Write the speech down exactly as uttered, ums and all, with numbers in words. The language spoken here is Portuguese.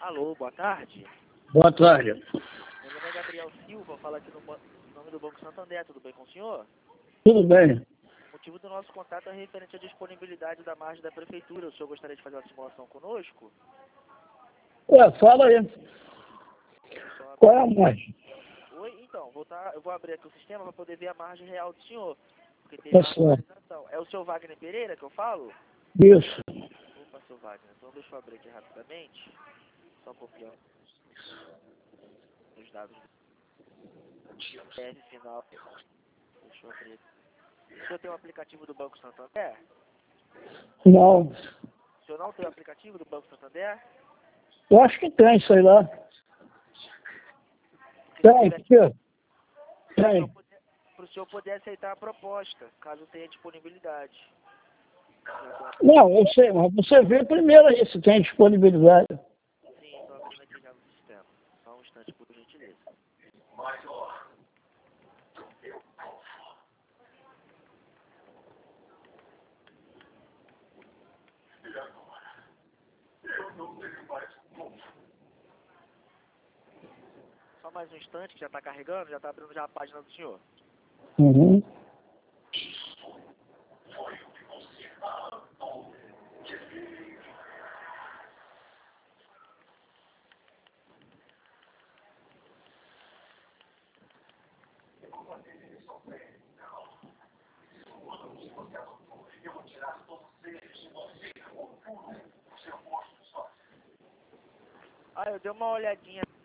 Alô, boa tarde. Boa tarde. Meu nome é Gabriel Silva, falo aqui no nome do Banco Santander, tudo bem com o senhor? Tudo bem. O motivo do nosso contato é referente à disponibilidade da margem da prefeitura. O senhor gostaria de fazer uma simulação conosco? Ué, fala aí. Qual é a margem? Oi, então, vou tá, eu vou abrir aqui o sistema para poder ver a margem real do senhor, porque teve Tá uma certo. atualização. É o seu Wagner Pereira que eu falo? Isso. Opa, seu Wagner, então deixa eu abrir aqui rapidamente, só copiando os dados do P F final. Deixa eu abrir aqui. O senhor tem o aplicativo do Banco Santander? Não. O senhor não tem o aplicativo do Banco Santander? Eu acho que tem, sei lá. Tem, que tem? Tem. Para o senhor poder aceitar a proposta, caso tenha disponibilidade. Não, eu sei, mas você vê primeiro aí se tem disponibilidade. Sim, estou abrindo aqui já no sistema. Só um instante, por gentileza. Só mais um instante, que já está carregando, já está abrindo já a página do senhor. Uhum. Ah, eu dei uma olhadinha